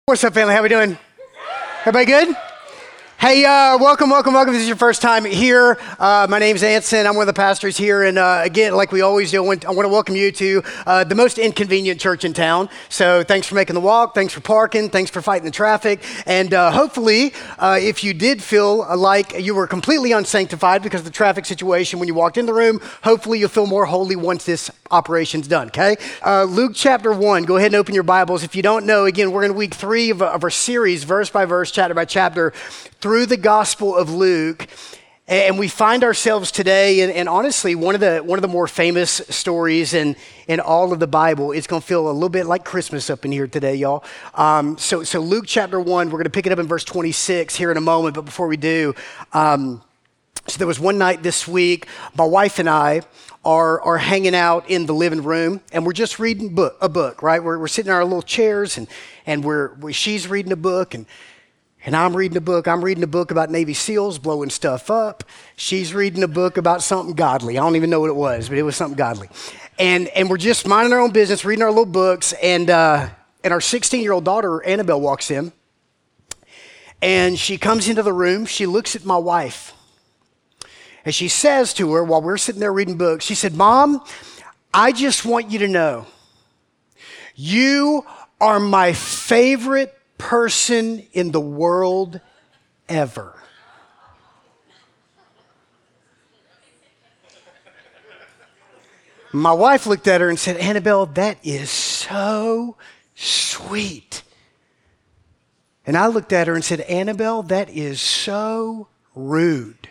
What's up, family? How we doing? Everybody good? Hey, welcome. If this is your first time here, my name's Anson. I'm one of the pastors here. And again, like we always do, I want to welcome you to the most inconvenient church in town. So thanks for making the walk. Thanks for parking. Thanks for fighting the traffic. And hopefully, if you did feel like you were completely unsanctified because of the traffic situation when you walked in the room, hopefully you'll feel more holy once this operation's done, okay? Luke chapter 1. Go ahead and open your Bibles. If you don't know, again, we're in week 3 of our series, verse by verse, chapter by chapter, through the Gospel of Luke, and we find ourselves today, and honestly, one of the more famous stories in all of the Bible. It's going to feel a little bit like Christmas up in here today, y'all. So Luke chapter 1, we're going to pick it up in verse 26 here in a moment, but before we do, so there was one night this week, my wife and I are hanging out in the living room, and we're just reading a book, right? We're sitting in our little chairs, and she's reading a book, and I'm reading a book. I'm reading a book about Navy SEALs blowing stuff up. She's reading a book about something godly. I don't even know what it was, but it was something godly. And we're just minding our own business, reading our little books. And our 16-year-old daughter, Annabelle, walks in. And she comes into the room. She looks at my wife. And she says to her, while we're sitting there reading books, she said, "Mom, I just want you to know, you are my favorite person in the world ever." My wife looked at her and said, "Annabelle, that is so sweet." And I looked at her and said, "Annabelle, that is so rude."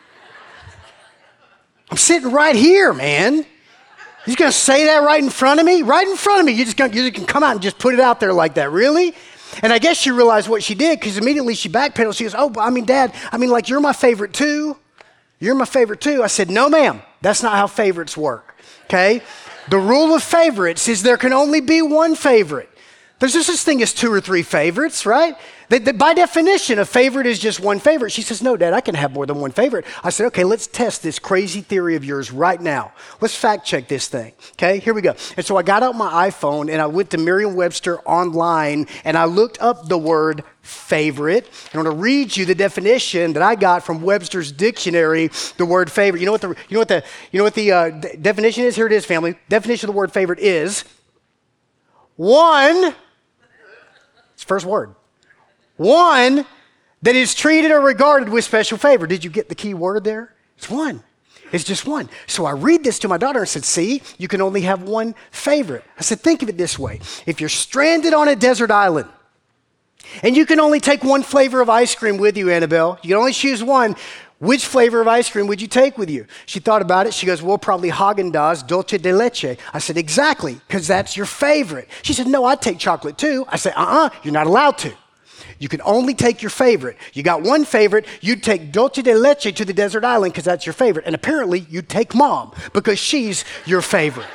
I'm sitting right here, man. You're going to say that right in front of me? Right in front of me. You just can come out and just put it out there like that. Really? And I guess she realized what she did, because immediately she backpedaled. She goes, "Oh, Dad, like you're my favorite too. You're my favorite too." I said, "No, ma'am. That's not how favorites work, okay? The rule of favorites is there can only be one favorite. There's no such thing as 2 or 3 favorites, right? By definition, a favorite is just one favorite." She says, "No, Dad, I can have more than one favorite." I said, "Okay, let's test this crazy theory of yours right now. Let's fact check this thing, okay? Here we go." And so I got out my iPhone and I went to Merriam-Webster online and I looked up the word favorite. I'm going to read you the definition that I got from Webster's dictionary. The word favorite. You know what the definition is? Here it is, family. Definition of the word favorite is one. It's the first word. One that is treated or regarded with special favor. Did you get the key word there? It's one. It's just one. So I read this to my daughter and said, "See, you can only have one favorite." I said, "Think of it this way. If you're stranded on a desert island and you can only take one flavor of ice cream with you, Annabelle, you can only choose one, which flavor of ice cream would you take with you?" She thought about it. She goes, "Well, probably Haagen-Dazs Dulce de Leche." I said, "Exactly, because that's your favorite." She said, "No, I'd take chocolate too." I said, "You're not allowed to. You can only take your favorite. You got one favorite. You'd take Dulce de Leche to the desert island because that's your favorite. And apparently, you'd take Mom because she's your favorite."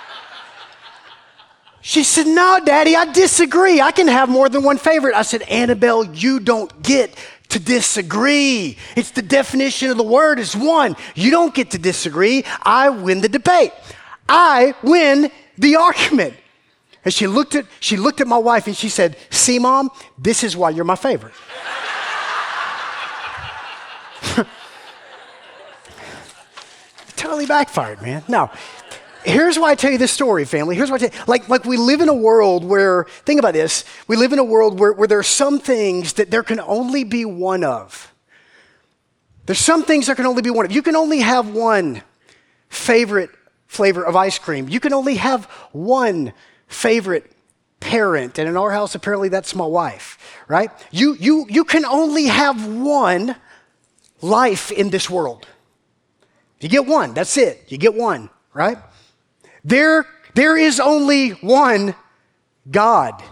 She said, "No, Daddy, I disagree. I can have more than one favorite." I said, "Annabelle, you don't get to disagree. It's the definition of the word is one. You don't get to disagree. I win the debate. I win the argument." And she looked at my wife and she said, "See, Mom, this is why you're my favorite." Totally backfired, man. Now, here's why I tell you this story, family. Here's why I tell you, like we live in a world where, think about this, we live in a world where there are some things that there can only be one of. There's some things there can only be one of. You can only have one favorite flavor of ice cream. You can only have one favorite parent. And in our house, apparently that's my wife, right? You can only have one life in this world. You get one, that's it. You get one, right? There is only one God.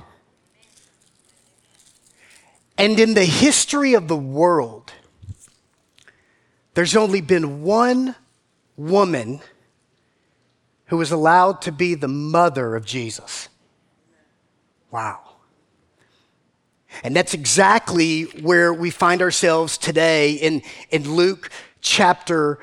And in the history of the world, there's only been one woman who was allowed to be the mother of Jesus. Wow. And that's exactly where we find ourselves today in Luke chapter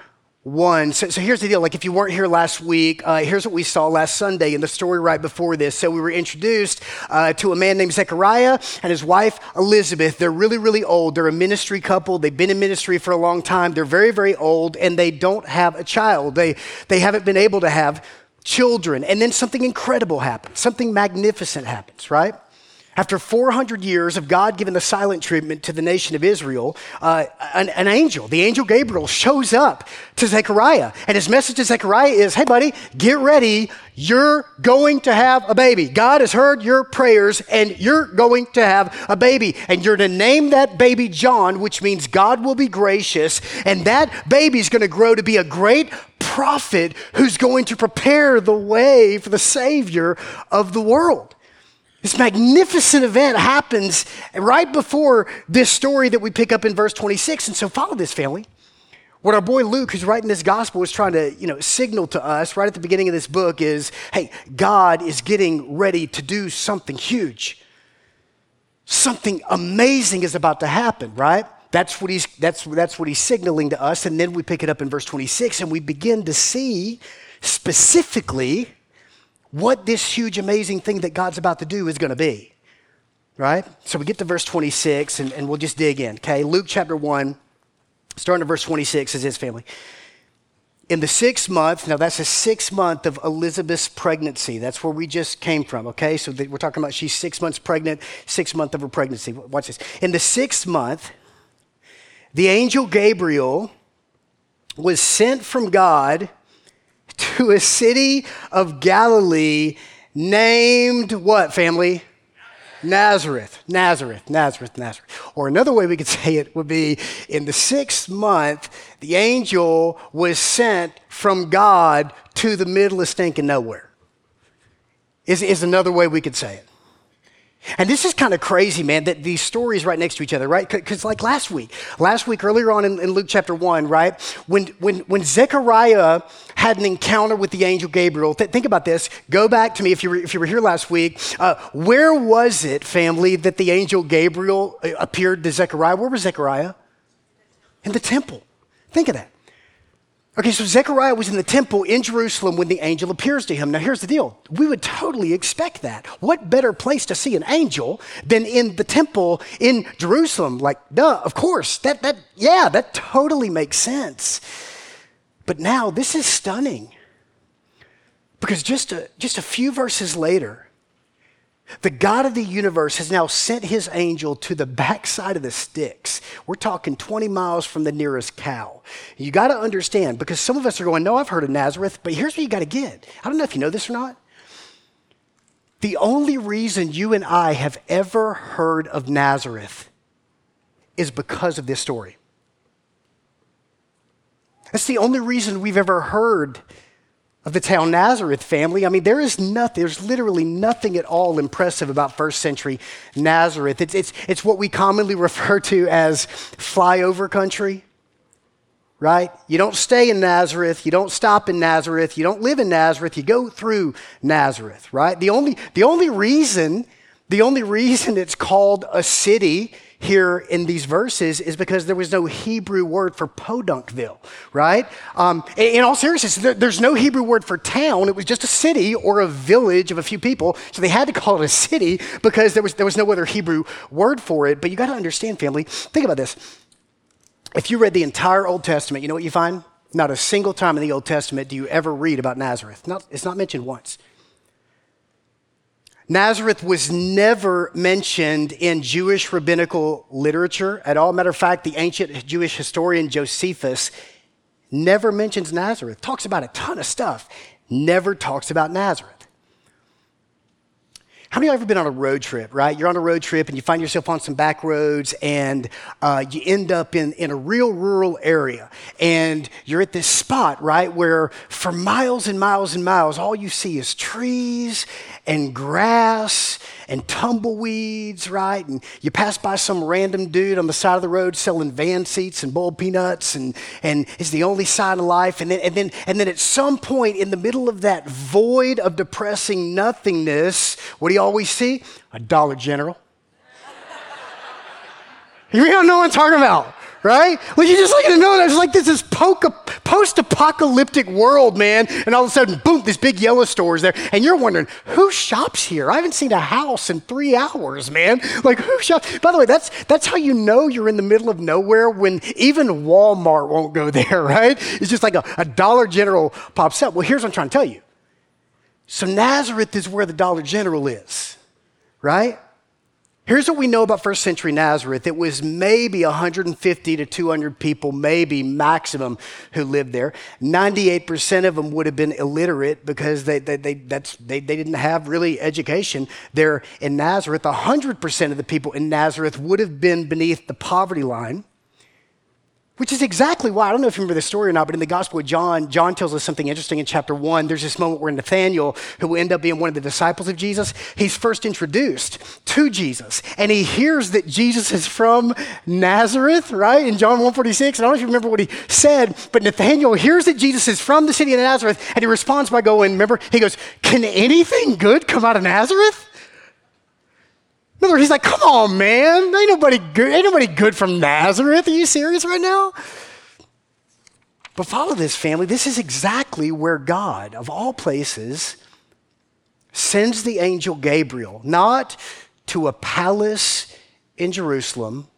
1. So here's the deal. Like if you weren't here last week, here's what we saw last Sunday in the story right before this. So we were introduced to a man named Zechariah and his wife Elizabeth. They're really, really old. They're a ministry couple. They've been in ministry for a long time. They're very, very old, and they don't have a child. They haven't been able to have children. And then something incredible happens. Something magnificent happens, right? After 400 years of God giving the silent treatment to the nation of Israel, an angel, the angel Gabriel, shows up to Zechariah. And his message to Zechariah is, hey, buddy, get ready. You're going to have a baby. God has heard your prayers, and you're going to have a baby. And you're to name that baby John, which means God will be gracious. And that baby's going to grow to be a great prophet who's going to prepare the way for the Savior of the world. This magnificent event happens right before this story that we pick up in verse 26. And so follow this, family. What our boy Luke, who's writing this gospel, is trying to signal to us right at the beginning of this book is, hey, God is getting ready to do something huge. Something amazing is about to happen, right? That's what he's signaling to us. And then we pick it up in verse 26 and we begin to see specifically what this huge, amazing thing that God's about to do is going to be, right? So we get to verse 26, and we'll just dig in, okay? Luke chapter 1, starting at verse 26, says this, family. In the 6th month, now that's the 6th month of Elizabeth's pregnancy. That's where we just came from, okay? So we're talking about she's 6 months pregnant, 6th month of her pregnancy. Watch this. In the 6th month, the angel Gabriel was sent from God to a city of Galilee named what, family? Nazareth. Or another way we could say it would be in the 6th month, the angel was sent from God to the middle of stinking nowhere. Is another way we could say it. And this is kind of crazy, man, that these stories right next to each other, right? Because like last week earlier on in Luke chapter 1, right? When Zechariah had an encounter with the angel Gabriel, think about this. Go back to me if you were here last week. Where was it, family, that the angel Gabriel appeared to Zechariah? Where was Zechariah? In the temple. Think of that. Okay, so Zechariah was in the temple in Jerusalem when the angel appears to him. Now, here's the deal. We would totally expect that. What better place to see an angel than in the temple in Jerusalem? Like, duh, of course. That totally makes sense. But now, this is stunning. Because just a few verses later, the God of the universe has now sent his angel to the backside of the sticks. We're talking 20 miles from the nearest cow. You got to understand, because some of us are going, no, I've heard of Nazareth, but here's what you got to get. I don't know if you know this or not. The only reason you and I have ever heard of Nazareth is because of this story. That's the only reason we've ever heard of the town Nazareth, family. I mean, there's literally nothing at all impressive about first century Nazareth. It's what we commonly refer to as flyover country, right? You don't stay in Nazareth, you don't stop in Nazareth, you don't live in Nazareth, you go through Nazareth, right? The only reason it's called a city here in these verses is because there was no Hebrew word for Podunkville, right? In all seriousness, there's no Hebrew word for town. It was just a city or a village of a few people. So they had to call it a city because there was no other Hebrew word for it. But you got to understand, family, think about this. If you read the entire Old Testament, you know what you find? Not a single time in the Old Testament do you ever read about Nazareth. It's not mentioned once. Nazareth was never mentioned in Jewish rabbinical literature at all. Matter of fact, the ancient Jewish historian Josephus never mentions Nazareth. Talks about a ton of stuff, never talks about Nazareth. How many of you have ever been on a road trip, right? You're on a road trip and you find yourself on some back roads and you end up in a real rural area. And you're at this spot, right, where for miles and miles and miles, all you see is trees and grass and tumbleweeds, right? And you pass by some random dude on the side of the road selling van seats and boiled peanuts and it's the only sign of life. And then at some point in the middle of that void of depressing nothingness, what do you always see? A Dollar General. You don't know what I'm talking about, right? Like, you just like to know that it's like this post-apocalyptic world, man. And all of a sudden, boom, this big yellow store is there. And you're wondering, who shops here? I haven't seen a house in 3 hours, man. Like, who shops? By the way, that's how you know you're in the middle of nowhere, when even Walmart won't go there, right? It's just like a Dollar General pops up. Well, here's what I'm trying to tell you. So Nazareth is where the Dollar General is, right? Here's what we know about first century Nazareth. It was maybe 150 to 200 people, maybe maximum, who lived there. 98% of them would have been illiterate because they didn't have really education there in Nazareth. 100% of the people in Nazareth would have been beneath the poverty line, which is exactly why, I don't know if you remember the story or not, but in the Gospel of John, John tells us something interesting in chapter 1. There's this moment where Nathanael, who will end up being one of the disciples of Jesus, he's first introduced to Jesus. And he hears that Jesus is from Nazareth, right? In John 1:46. I don't know if you remember what he said, but Nathanael hears that Jesus is from the city of Nazareth, and he responds by going, remember, he goes, "Can anything good come out of Nazareth?" In other words, he's like, come on, man. Ain't nobody good from Nazareth. Are you serious right now? But follow this, family. This is exactly where God, of all places, sends the angel Gabriel, not to a palace in Jerusalem.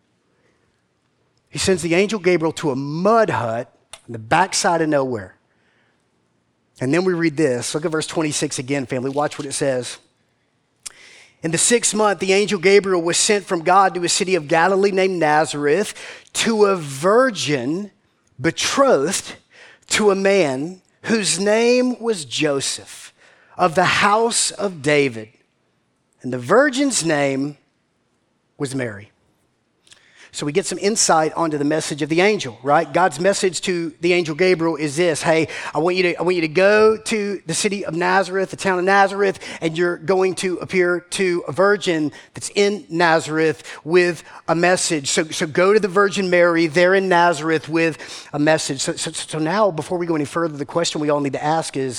He sends the angel Gabriel to a mud hut on the backside of nowhere. And then we read this. Look at verse 26 again, family. Watch what it says. In the 6th month, the angel Gabriel was sent from God to a city of Galilee named Nazareth, to a virgin betrothed to a man whose name was Joseph, of the house of David. And the virgin's name was Mary. So we get some insight onto the message of the angel, right? God's message to the angel Gabriel is this: hey, I want you to go to the city of Nazareth, the town of Nazareth, and you're going to appear to a virgin that's in Nazareth with a message. So go to the Virgin Mary there in Nazareth with a message. So now, before we go any further, the question we all need to ask is,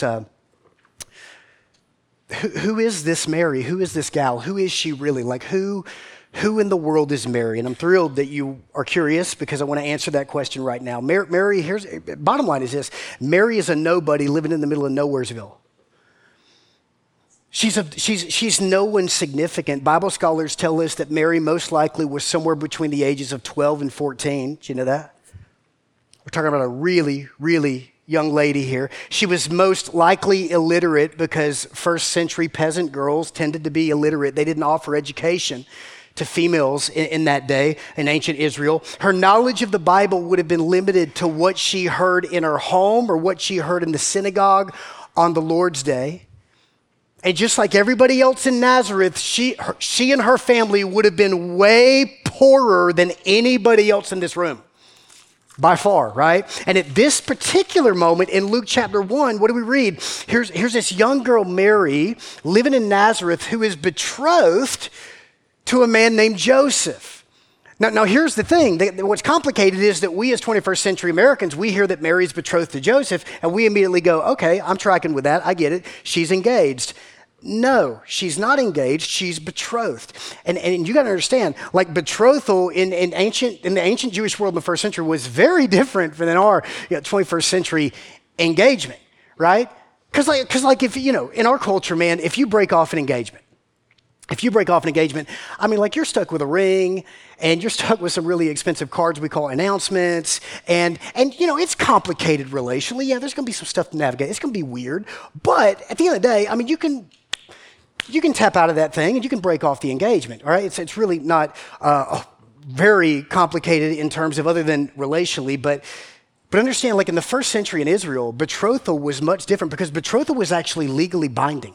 who is this Mary? Who is this gal? Who is she really? Like, who in the world is Mary? And I'm thrilled that you are curious, because I want to answer that question right now. Mary, bottom line is this: Mary is a nobody living in the middle of Nowheresville. She's no one significant. Bible scholars tell us that Mary most likely was somewhere between the ages of 12 and 14. Did you know that? We're talking about a really, really young lady here. She was most likely illiterate, because first century peasant girls tended to be illiterate. They didn't offer education to females in that day in ancient Israel. Her knowledge of the Bible would have been limited to what she heard in her home or what she heard in the synagogue on the Lord's Day. And just like everybody else in Nazareth, she and her family would have been way poorer than anybody else in this room. By far, right? And at this particular moment in Luke chapter 1, what do we read? Here's this young girl, Mary, living in Nazareth, who is betrothed to a man named Joseph. Now here's the thing. What's complicated is that we as 21st century Americans, we hear that Mary's betrothed to Joseph, and we immediately go, okay, I'm tracking with that. I get it. She's engaged. No, she's not engaged. She's betrothed. And you got to understand, like, betrothal in the ancient Jewish world in the first century was very different than our 21st century engagement, right? Because if, in our culture, man, if you break off an engagement, I mean, like, you're stuck with a ring, and you're stuck with some really expensive cards we call announcements, and it's complicated relationally. Yeah, there's going to be some stuff to navigate. It's going to be weird, but at the end of the day, I mean, you can tap out of that thing, and you can break off the engagement. All right, it's really not very complicated in terms of other than relationally, but understand, like, in the first century in Israel, betrothal was much different, because betrothal was actually legally binding.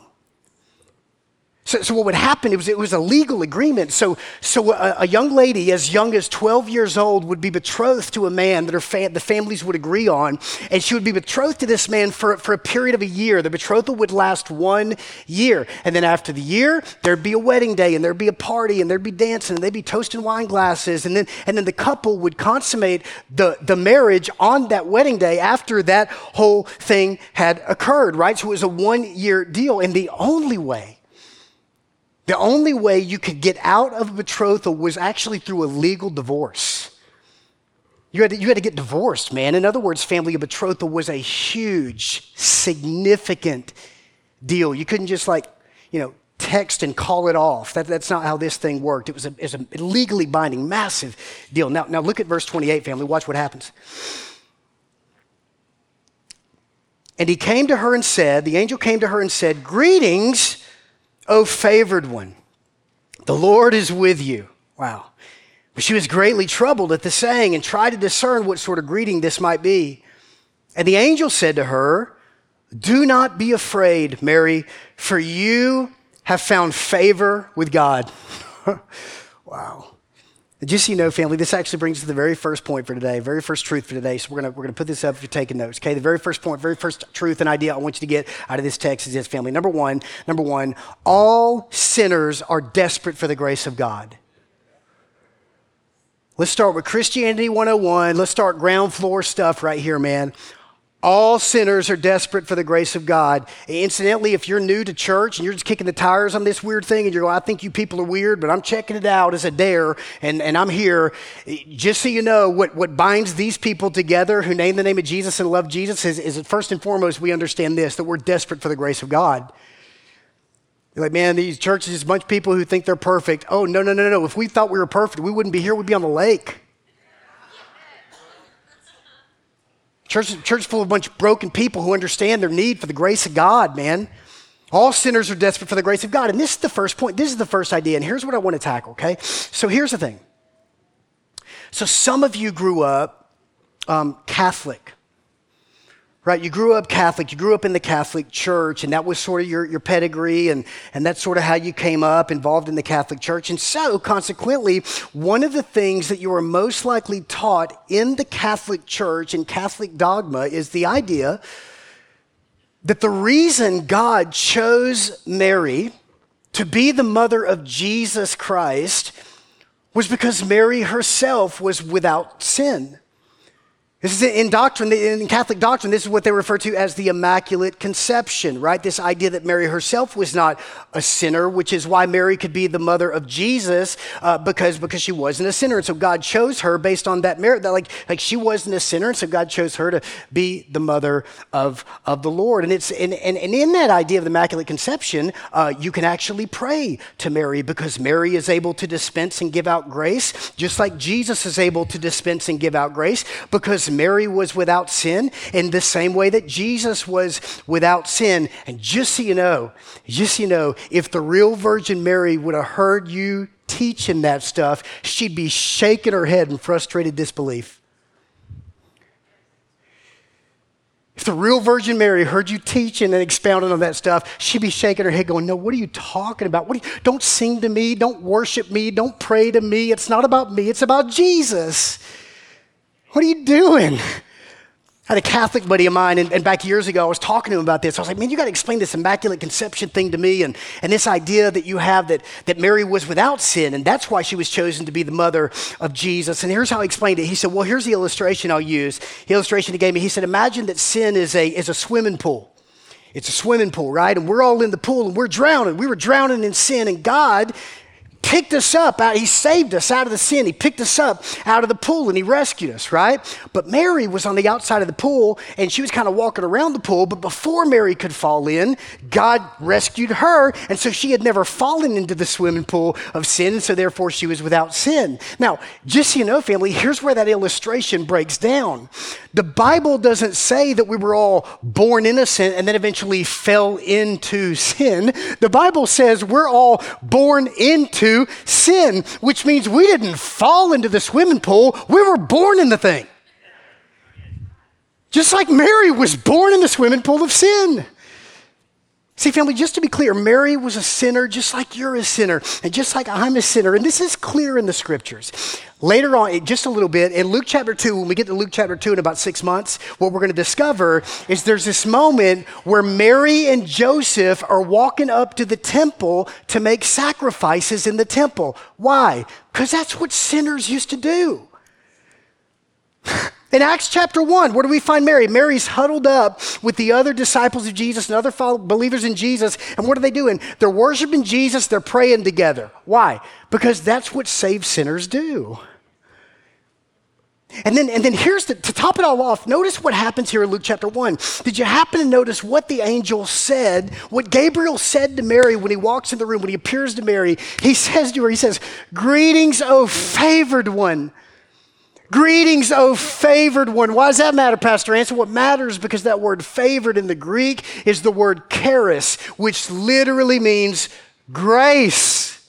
So what would happen, it was a legal agreement. So a young lady as young as 12 years old would be betrothed to a man that the families would agree on, and she would be betrothed to this man for a period of a year. The betrothal would last 1 year, and then after the year, there'd be a wedding day, and there'd be a party, and there'd be dancing, and they'd be toasting wine glasses, and then the couple would consummate the marriage on that wedding day after that whole thing had occurred, right? So it was a 1-year deal, and the only way you could get out of a betrothal was actually through a legal divorce. You had to get divorced, man. In other words, family, a betrothal was a huge, significant deal. You couldn't just text and call it off. That's not how this thing worked. It was a legally binding, massive deal. Now look at verse 28, family. Watch what happens. And he came to her and said, the angel came to her and said, "Greetings, O favored one. The Lord is with you." Wow. But she was greatly troubled at the saying and tried to discern what sort of greeting this might be. And the angel said to her, "Do not be afraid, Mary, for you have found favor with God." Wow. And just so you know, family, this actually brings us to the very first point for today, very first truth for today. So we're gonna put this up if you're taking notes. Okay, the very first point, very first truth and idea I want you to get out of this text is this, family. Number one, all sinners are desperate for the grace of God. Let's start with Christianity 101. Let's start ground floor stuff right here, man. All sinners are desperate for the grace of God. Incidentally, if you're new to church and you're just kicking the tires on this weird thing and you're going, "I think you people are weird, but I'm checking it out as a dare and I'm here," just so you know, what binds these people together who name the name of Jesus and love Jesus is that first and foremost, we understand this, that we're desperate for the grace of God. You're like, "Man, these churches is a bunch of people who think they're perfect." Oh, no. If we thought we were perfect, we wouldn't be here. We'd be on the lake. Church full of a bunch of broken people who understand their need for the grace of God, man. All sinners are desperate for the grace of God. And this is the first point. This is the first idea. And here's what I want to tackle, okay? So here's the thing. So some of you grew up Catholic. Right, you grew up Catholic, you grew up in the Catholic Church, and that was sort of your pedigree, and that's sort of how you came up involved in the Catholic Church. And so, consequently, one of the things that you are most likely taught in the Catholic Church and Catholic dogma is the idea that the reason God chose Mary to be the mother of Jesus Christ was because Mary herself was without sin. This is in doctrine, in Catholic doctrine, this is what they refer to as the Immaculate Conception, right? This idea that Mary herself was not a sinner, which is why Mary could be the mother of Jesus, because she wasn't a sinner. And so God chose her based on that merit, that like she wasn't a sinner, and so God chose her to be the mother of the Lord. And in that idea of the Immaculate Conception, you can actually pray to Mary because Mary is able to dispense and give out grace, just like Jesus is able to dispense and give out grace, because Mary was without sin in the same way that Jesus was without sin. And just so you know, if the real Virgin Mary would have heard you teaching that stuff, she'd be shaking her head in frustrated disbelief. If the real Virgin Mary heard you teaching and expounding on that stuff, she'd be shaking her head going, "No, what are you talking about? Don't sing to me, don't worship me, don't pray to me. It's not about me, it's about Jesus. What are you doing?" I had a Catholic buddy of mine, and back years ago, I was talking to him about this. I was like, "Man, you got to explain this Immaculate Conception thing to me, and this idea that you have that Mary was without sin, and that's why she was chosen to be the mother of Jesus." And here's how he explained it. He said, "Well, here's the illustration I'll use." The illustration he gave me, he said, "Imagine that sin is a swimming pool. It's a swimming pool, right? And we're all in the pool, and we're drowning. We were drowning in sin, and God picked us up out. He saved us out of the sin. He picked us up out of the pool and he rescued us, right? But Mary was on the outside of the pool and she was kind of walking around the pool. But before Mary could fall in, God rescued her. And so she had never fallen into the swimming pool of sin. And so therefore she was without sin. Now, just so you know, family, here's where that illustration breaks down. The Bible doesn't say that we were all born innocent and then eventually fell into sin. The Bible says we're all born into sin, which means we didn't fall into the swimming pool. We were born in the thing. Just like Mary was born in the swimming pool of sin. See, family, just to be clear, Mary was a sinner just like you're a sinner and just like I'm a sinner. And this is clear in the scriptures. Later on, just a little bit, in Luke chapter 2, when we get to Luke chapter 2 in about 6 months, what we're going to discover is there's this moment where Mary and Joseph are walking up to the temple to make sacrifices in the temple. Why? Because that's what sinners used to do. In Acts chapter 1, where do we find Mary? Mary's huddled up with the other disciples of Jesus and other believers in Jesus. And what are they doing? They're worshiping Jesus. They're praying together. Why? Because that's what saved sinners do. And then here's to top it all off, notice what happens here in Luke chapter 1. Did you happen to notice what the angel said, what Gabriel said to Mary when he walks in the room, when he appears to Mary? He says to her, he says, "Greetings, O favored one." Greetings, O favored one. Why does that matter, Pastor Anson? What matters because that word favored in the Greek is the word charis, which literally means grace.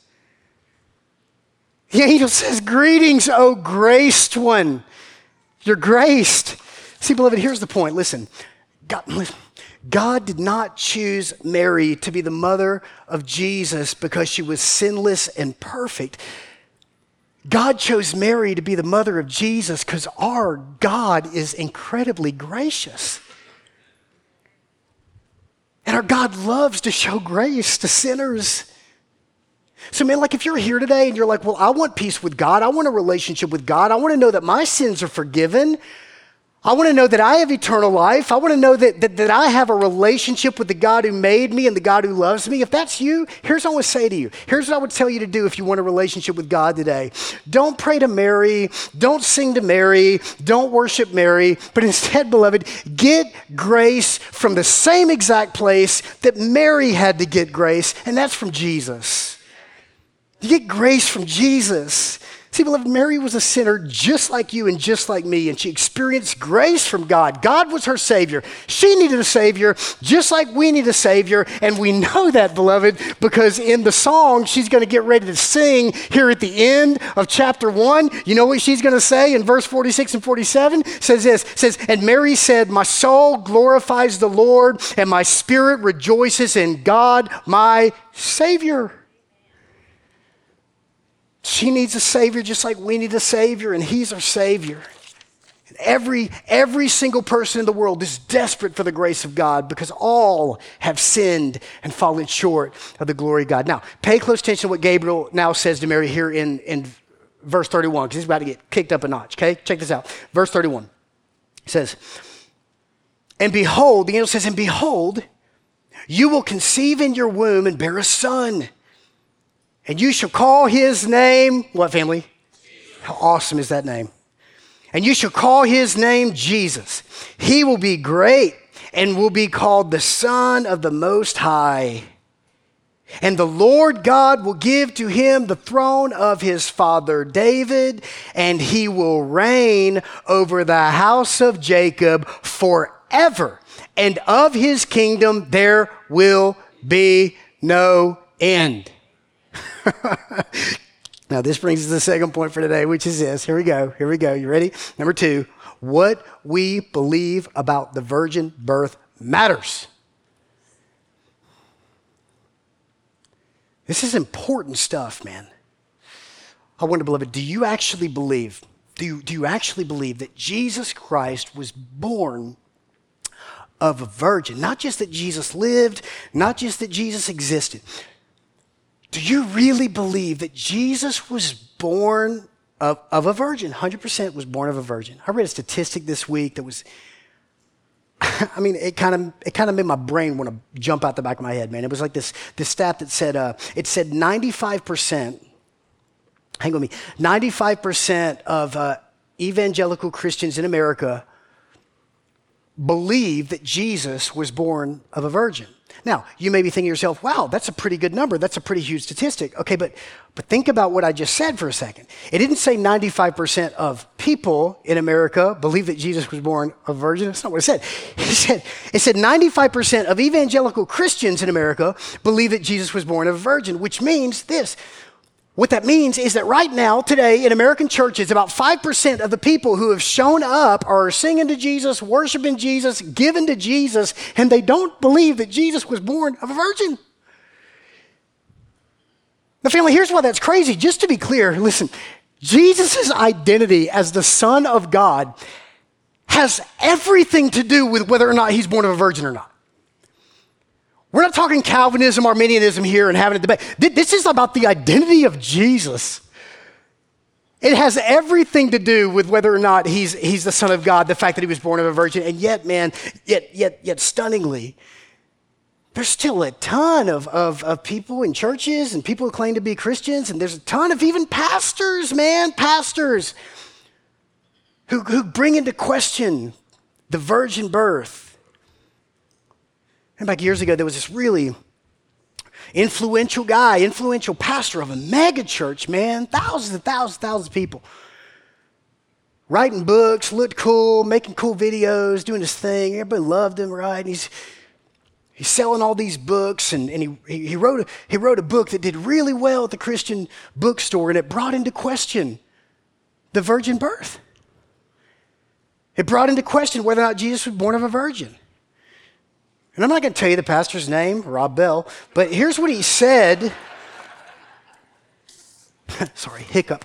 The angel says, "Greetings, O graced one." You're graced. See, beloved, here's the point. Listen, God did not choose Mary to be the mother of Jesus because she was sinless and perfect. God chose Mary to be the mother of Jesus because our God is incredibly gracious. And our God loves to show grace to sinners. So, man, like if you're here today and you're like, well, I want peace with God. I want a relationship with God. I want to know that my sins are forgiven. I want to know that I have eternal life. I want to know that I have a relationship with the God who made me and the God who loves me. If that's you, here's what I would say to you. Here's what I would tell you to do if you want a relationship with God today. Don't pray to Mary. Don't sing to Mary. Don't worship Mary. But instead, beloved, get grace from the same exact place that Mary had to get grace, and that's from Jesus. You get grace from Jesus. See, beloved, Mary was a sinner just like you and just like me, and she experienced grace from God. God was her Savior. She needed a Savior just like we need a Savior, and we know that, beloved, because in the song she's going to get ready to sing here at the end of chapter 1, you know what she's going to say in verse 46 and 47? Says this, says, "And Mary said, my soul glorifies the Lord, and my spirit rejoices in God, my Savior." She needs a Savior just like we need a Savior, and He's our Savior. And every single person in the world is desperate for the grace of God because all have sinned and fallen short of the glory of God. Now, pay close attention to what Gabriel now says to Mary here in verse 31, because he's about to get kicked up a notch, okay? Check this out. Verse 31 says, "And behold," the angel says, "and behold, you will conceive in your womb and bear a son. And you shall call his name," what, family? How awesome is that name? "And you shall call his name Jesus. He will be great and will be called the Son of the Most High. And the Lord God will give to him the throne of his father David, and he will reign over the house of Jacob forever. And of his kingdom there will be no end." Now, this brings us to the second point for today, which is this. Here we go. You ready? Number 2, what we believe about the virgin birth matters. This is important stuff, man. I wonder, beloved, do you actually believe that Jesus Christ was born of a virgin? Not just that Jesus lived, not just that Jesus existed. Do you really believe that Jesus was born of a virgin? 100% was born of a virgin. I read a statistic this week that was, I mean, it kind of made my brain want to jump out the back of my head, man. It was like this stat that said, it said 95%, hang on me, 95% of evangelical Christians in America believe that Jesus was born of a virgin. Now, you may be thinking to yourself, wow, that's a pretty good number. That's a pretty huge statistic. Okay, but think about what I just said for a second. It didn't say 95% of people in America believe that Jesus was born of a virgin. That's not what it said. It said 95% of evangelical Christians in America believe that Jesus was born of a virgin, which means this. What that means is that right now, today, in American churches, about 5% of the people who have shown up are singing to Jesus, worshiping Jesus, giving to Jesus, and they don't believe that Jesus was born of a virgin. Now, family, here's why that's crazy. Just to be clear, listen, Jesus' identity as the Son of God has everything to do with whether or not he's born of a virgin or not. We're not talking Calvinism, Arminianism here and having a debate. This is about the identity of Jesus. It has everything to do with whether or not he's the Son of God, the fact that he was born of a virgin. And yet, man, yet stunningly, there's still a ton of people in churches and people who claim to be Christians, and there's a ton of even pastors, man, pastors who bring into question the virgin birth. And back years ago, there was this really influential guy, influential pastor of a mega church, man, thousands and thousands and thousands of people. Writing books, looked cool, making cool videos, doing his thing. Everybody loved him, right? He's selling all these books, and he wrote a book that did really well at the Christian bookstore, and it brought into question the virgin birth. It brought into question whether or not Jesus was born of a virgin. And I'm not going to tell you the pastor's name, Rob Bell, but here's what he said. Sorry, hiccuped.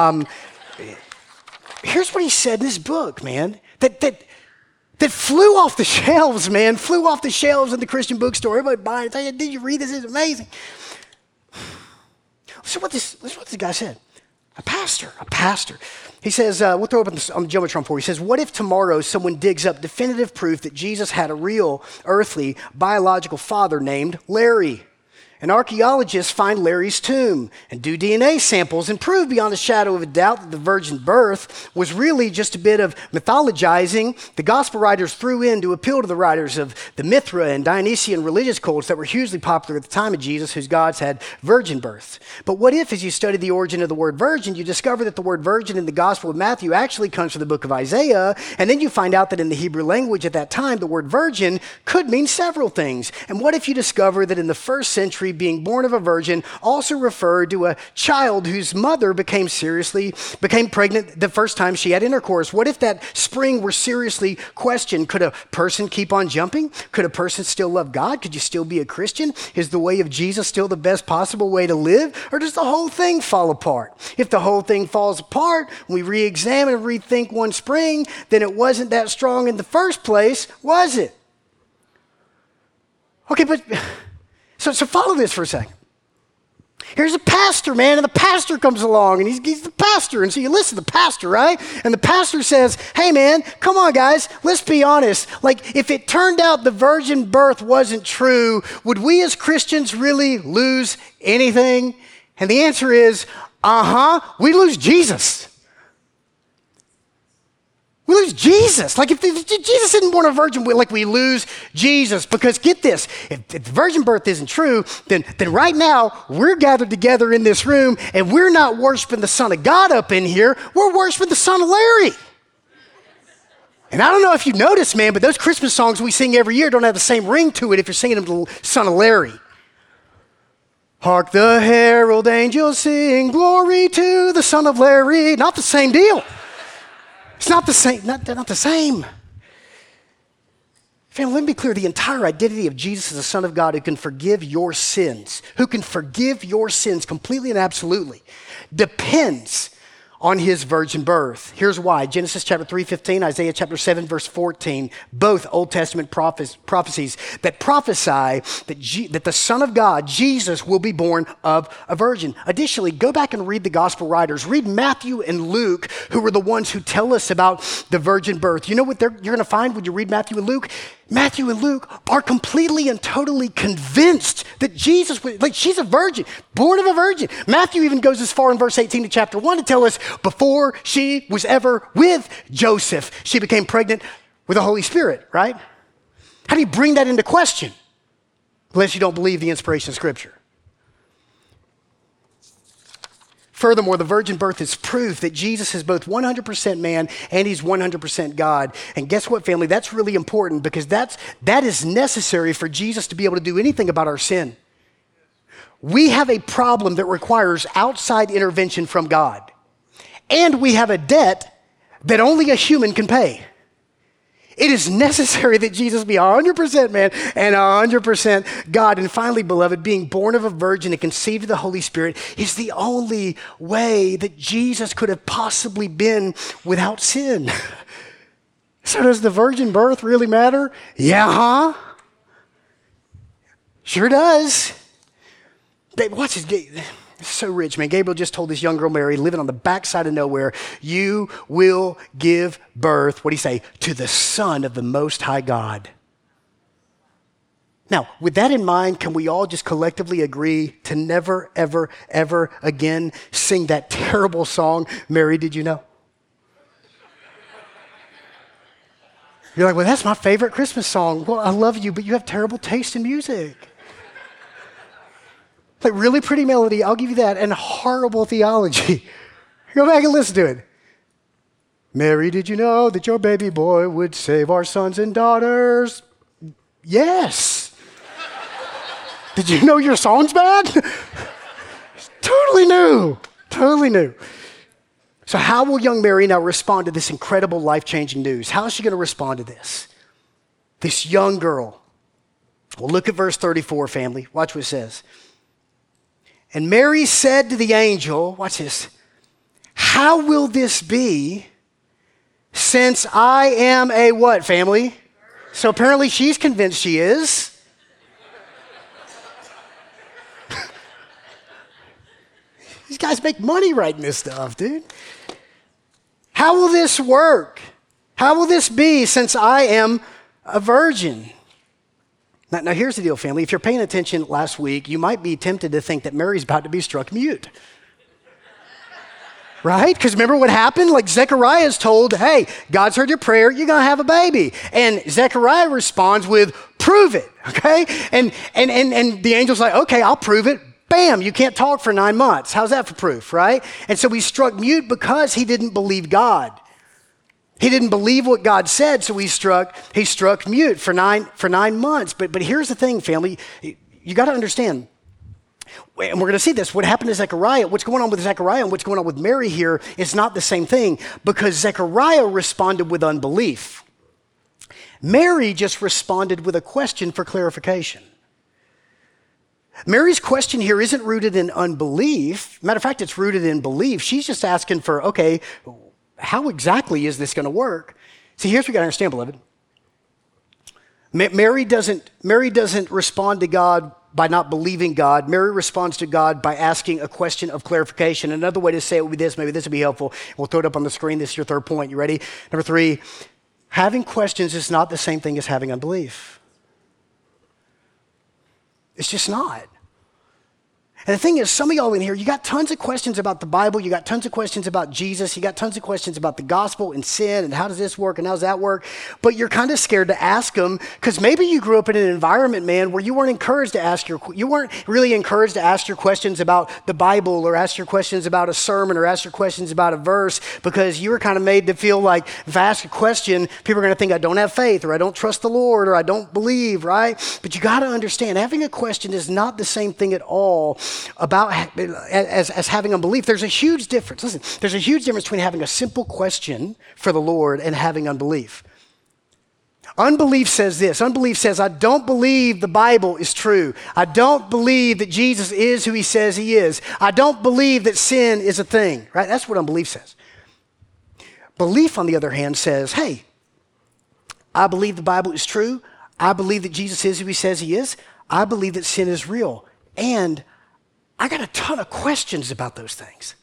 Here's what he said in his book, man, that flew off the shelves, man, flew off the shelves in the Christian bookstore. Everybody buying it. Did you read this? It's amazing. Listen what this guy said. A pastor. He says, we'll throw up on the Jumbotron for you. He says, what if tomorrow someone digs up definitive proof that Jesus had a real earthly biological father named Larry? And archaeologists find Larry's tomb and do DNA samples and prove beyond a shadow of a doubt that the virgin birth was really just a bit of mythologizing the gospel writers threw in to appeal to the writers of the Mithra and Dionysian religious cults that were hugely popular at the time of Jesus, whose gods had virgin births. But what if, as you study the origin of the word virgin, you discover that the word virgin in the Gospel of Matthew actually comes from the book of Isaiah, and then you find out that in the Hebrew language at that time, the word virgin could mean several things. And what if you discover that in the first century, being born of a virgin also referred to a child whose mother became pregnant the first time she had intercourse? What if that spring were seriously questioned? Could a person keep on jumping? Could a person still love God? Could you still be a Christian? Is the way of Jesus still the best possible way to live? Or does the whole thing fall apart? If the whole thing falls apart, we re-examine and rethink one spring, then it wasn't that strong in the first place, was it? Okay, but so follow this for a second. Here's a pastor, man, and the pastor comes along, and he's the pastor. And so you listen to the pastor, right? And the pastor says, hey, man, come on, guys, let's be honest. Like, if it turned out the virgin birth wasn't true, would we as Christians really lose anything? And the answer is, we lose Jesus. We lose Jesus. Like if Jesus isn't born of a virgin, we lose Jesus. Because get this, if the virgin birth isn't true, then right now we're gathered together in this room and we're not worshiping the Son of God up in here. We're worshiping the son of Larry. And I don't know if you noticed, man, but those Christmas songs we sing every year don't have the same ring to it if you're singing them to the son of Larry. Hark the herald angels sing, glory to the son of Larry. Not the same deal. It's not the same, not the same. Family, let me be clear. The entire identity of Jesus as the Son of God who can forgive your sins, completely and absolutely, depends on his virgin birth. Here's why. Genesis chapter 3:15, Isaiah chapter 7, verse 14, both Old Testament prophecies that prophesy that the Son of God, Jesus, will be born of a virgin. Additionally, go back and read the gospel writers. Read Matthew and Luke, who were the ones who tell us about the virgin birth. You know what you're going to find when you read Matthew and Luke? Matthew and Luke are completely and totally convinced that Jesus, she's a virgin, born of a virgin. Matthew even goes as far in verse 18 of chapter 1 to tell us before she was ever with Joseph, she became pregnant with the Holy Spirit, right? How do you bring that into question? Unless you don't believe the inspiration of Scripture. Furthermore, the virgin birth is proof that Jesus is both 100% man and he's 100% God. And guess what, family? That's really important because that is necessary for Jesus to be able to do anything about our sin. We have a problem that requires outside intervention from God. And we have a debt that only a human can pay. It is necessary that Jesus be 100% man and 100% God. And finally, beloved, being born of a virgin and conceived of the Holy Spirit is the only way that Jesus could have possibly been without sin. So does the virgin birth really matter? Yeah, Sure does. Watch this. It's so rich, man. Gabriel just told this young girl, Mary, living on the backside of nowhere, you will give birth, what do you say, to the Son of the Most High God. Now, with that in mind, can we all just collectively agree to never, ever, ever again sing that terrible song, Mary, Did You Know? You're like, well, that's my favorite Christmas song. Well, I love you, but you have terrible taste in music. Like, really pretty melody, I'll give you that, and horrible theology. Go back and listen to it. Mary, did you know that your baby boy would save our sons and daughters? Yes. Did you know your song's bad? Totally new. Totally new. So how will young Mary now respond to this incredible life-changing news? How is she going to respond to this? This young girl. Well, look at verse 34, family. Watch what it says. And Mary said to the angel, watch this, how will this be since I am a what, family? So apparently she's convinced she is. These guys make money writing this stuff, dude. How will this work? How will this be since I am a virgin? Now here's the deal, family. If you're paying attention last week, you might be tempted to think that Mary's about to be struck mute. Right? Because remember what happened? Like Zechariah is told, hey, God's heard your prayer, you're going to have a baby. And Zechariah responds with, prove it, okay? And the angel's like, okay, I'll prove it. Bam, you can't talk for 9 months. How's that for proof, right? And so he struck mute because he didn't believe God. He didn't believe what God said, so he struck mute for nine months. But here's the thing, family. You got to understand, and we're going to see this, what happened to Zechariah, what's going on with Zechariah and what's going on with Mary here is not the same thing, because Zechariah responded with unbelief. Mary just responded with a question for clarification. Mary's question here isn't rooted in unbelief. Matter of fact, it's rooted in belief. She's just asking for, okay, how exactly is this going to work? See, here's what you got to understand, beloved. Mary doesn't respond to God by not believing God. Mary responds to God by asking a question of clarification. Another way to say it would be this. Maybe this would be helpful. We'll throw it up on the screen. This is your third point. You ready? Number 3, having questions is not the same thing as having unbelief. It's just not. And the thing is, some of y'all in here, you got tons of questions about the Bible, you got tons of questions about Jesus, you got tons of questions about the gospel and sin and how does this work and how does that work, but you're kind of scared to ask them because maybe you grew up in an environment, man, where you weren't really encouraged to ask your questions about the Bible or ask your questions about a sermon or ask your questions about a verse because you were kind of made to feel like if I ask a question, people are going to think I don't have faith or I don't trust the Lord or I don't believe, right? But you got to understand, having a question is not the same thing at all about as having unbelief. There's a huge difference. Listen, there's a huge difference between having a simple question for the Lord and having unbelief. Unbelief says this. Unbelief says, I don't believe the Bible is true. I don't believe that Jesus is who he says he is. I don't believe that sin is a thing, right? That's what unbelief says. Belief, on the other hand, says, hey, I believe the Bible is true. I believe that Jesus is who he says he is. I believe that sin is real. And I got a ton of questions about those things.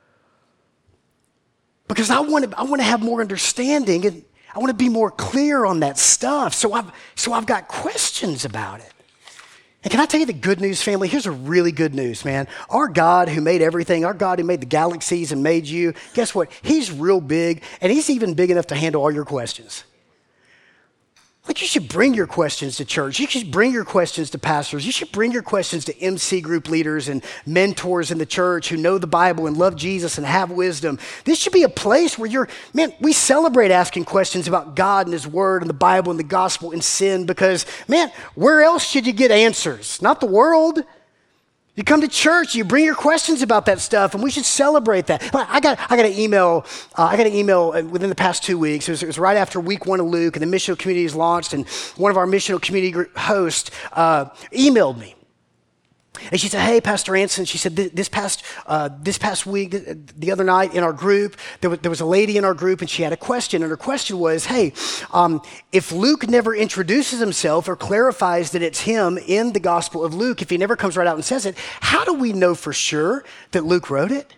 Because I want to have more understanding and I want to be more clear on that stuff. So I've got questions about it. And can I tell you the good news, family? Here's a really good news, man. Our God who made everything, our God who made the galaxies and made you, guess what? He's real big, and he's even big enough to handle all your questions. Like, you should bring your questions to church. You should bring your questions to pastors. You should bring your questions to MC group leaders and mentors in the church who know the Bible and love Jesus and have wisdom. This should be a place where we celebrate asking questions about God and his word and the Bible and the gospel and sin because, man, where else should you get answers? Not the world. You come to church, you bring your questions about that stuff, and we should celebrate that. I got an email within the past 2 weeks. It was right after week 1 of Luke, and the missional community is launched, and one of our missional community group hosts emailed me. And she said, hey, Pastor Anson, she said, this past week, the other night in our group, there was a lady in our group and she had a question. And her question was, hey, if Luke never introduces himself or clarifies that it's him in the Gospel of Luke, if he never comes right out and says it, how do we know for sure that Luke wrote it?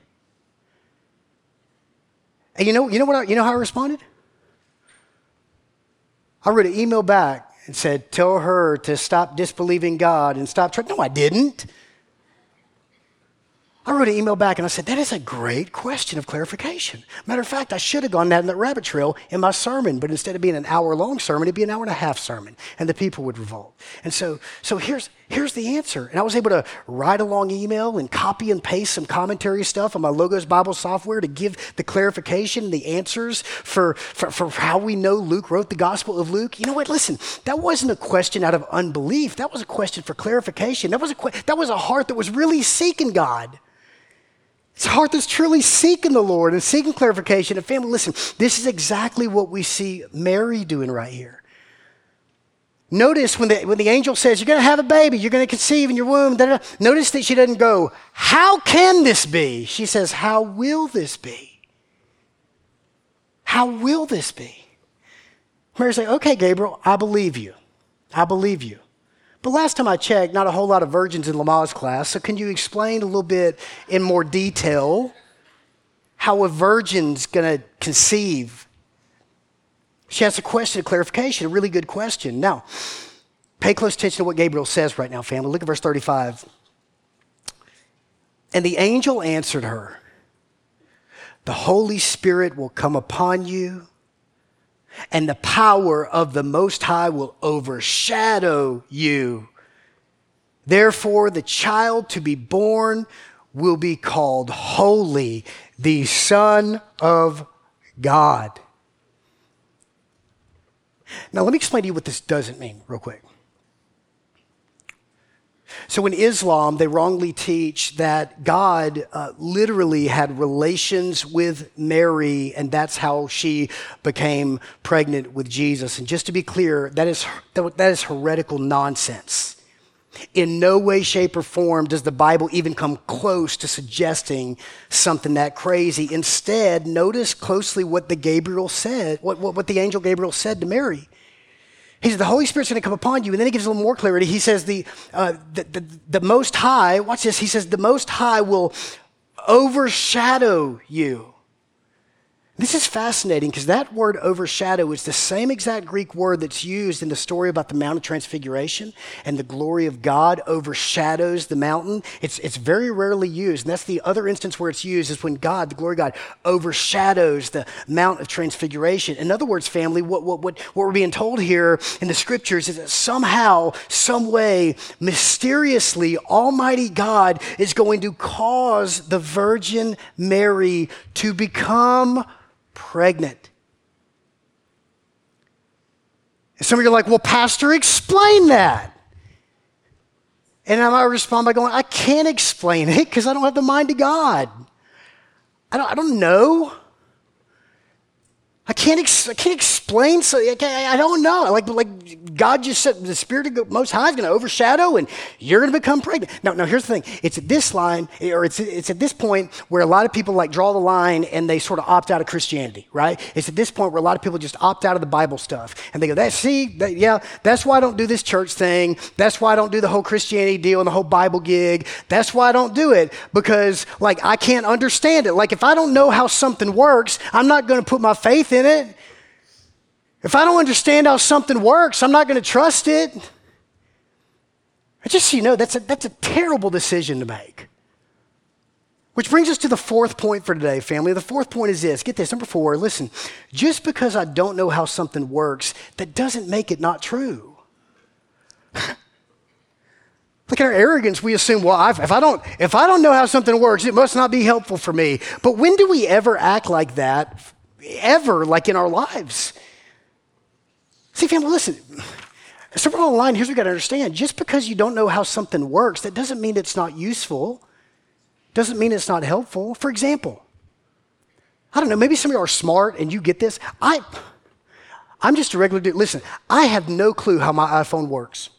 And you know how I responded? I wrote an email back and said, tell her to stop disbelieving God and stop trying. No, I didn't. I wrote an email back and I said, that is a great question of clarification. Matter of fact, I should have gone down that rabbit trail in my sermon, but instead of being an hour-long sermon, it'd be an hour-and-a-half sermon, and the people would revolt. And so here's the answer. And I was able to write a long email and copy and paste some commentary stuff on my Logos Bible software to give the clarification and the answers for how we know Luke wrote the Gospel of Luke. You know what? Listen, that wasn't a question out of unbelief. That was a question for clarification. That was a heart that was really seeking God. It's a heart that's truly seeking the Lord and seeking clarification. And family, listen, this is exactly what we see Mary doing right here. Notice when the angel says, you're going to have a baby, you're going to conceive in your womb. Notice that she doesn't go, how can this be? She says, how will this be? How will this be? Mary's like, okay, Gabriel, I believe you. I believe you. But last time I checked, not a whole lot of virgins in Lama's class, so can you explain a little bit in more detail how a virgin's going to conceive? She asks a question of clarification, a really good question. Now, pay close attention to what Gabriel says right now, family. Look at verse 35. And the angel answered her, the Holy Spirit will come upon you, and the power of the Most High will overshadow you. Therefore, the child to be born will be called Holy, the Son of God. Now, let me explain to you what this doesn't mean real quick. So in Islam, they wrongly teach that God literally had relations with Mary, and that's how she became pregnant with Jesus. And just to be clear, that is heretical nonsense. In no way, shape, or form does the Bible even come close to suggesting something that crazy. Instead, notice closely what the angel Gabriel said to Mary. He said, the Holy Spirit's going to come upon you. And then he gives a little more clarity. He says, the Most High, watch this, he says, the Most High will overshadow you. This is fascinating because that word overshadow is the same exact Greek word that's used in the story about the Mount of Transfiguration, and the glory of God overshadows the mountain. It's very rarely used, and that's the other instance where it's used is when God, the glory of God, overshadows the Mount of Transfiguration. In other words, family, what we're being told here in the scriptures is that somehow, some way, mysteriously, Almighty God is going to cause the Virgin Mary to become pregnant. And some of you are like, well, Pastor, explain that. And I might respond by going, I can't explain it because I don't have the mind of God. I don't know. I can't explain, so I don't know. Like God just said, the Spirit of the Most High is going to overshadow, and you're going to become pregnant. Now here's the thing. It's at this line, or it's at this point where a lot of people like draw the line and they sort of opt out of Christianity, right? It's at this point where a lot of people just opt out of the Bible stuff, and they go, that's why I don't do this church thing. That's why I don't do the whole Christianity deal and the whole Bible gig. That's why I don't do it, because like I can't understand it. Like if I don't know how something works, I'm not going to put my faith in it. If I don't understand how something works, I'm not going to trust it. Just so you know, that's a terrible decision to make. Which brings us to the fourth point for today, family. The fourth point is this. Get this, number 4. Listen, just because I don't know how something works, that doesn't make it not true. Look at our arrogance. We assume, well, if I don't know how something works, it must not be helpful for me. But when do we ever act like that? Ever, like in our lives? See, family, listen. Somewhere along the line, here's what we got to understand. Just because you don't know how something works, that doesn't mean it's not useful. Doesn't mean it's not helpful. For example, I don't know, maybe some of you are smart and you get this. I'm just a regular dude. Listen, I have no clue how my iPhone works.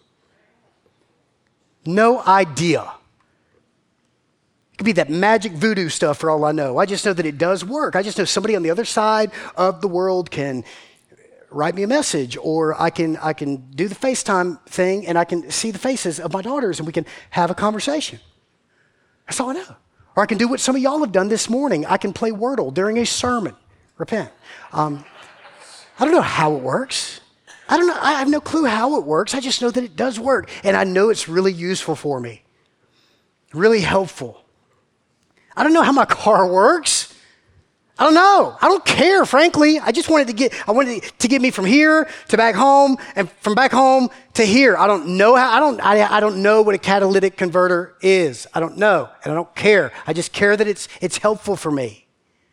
No idea. It could be that magic voodoo stuff for all I know. I just know that it does work. I just know somebody on the other side of the world can write me a message, or I can do the FaceTime thing and I can see the faces of my daughters and we can have a conversation. That's all I know. Or I can do what some of y'all have done this morning. I can play Wordle during a sermon. Repent. I don't know how it works. I don't know. I have no clue how it works. I just know that it does work. And I know it's really useful for me. Really helpful. I don't know how my car works. I don't know. I don't care, frankly. I wanted it to get me from here to back home and from back home to here. I don't know I don't know what a catalytic converter is. I don't know, and I don't care. I just care that it's helpful for me.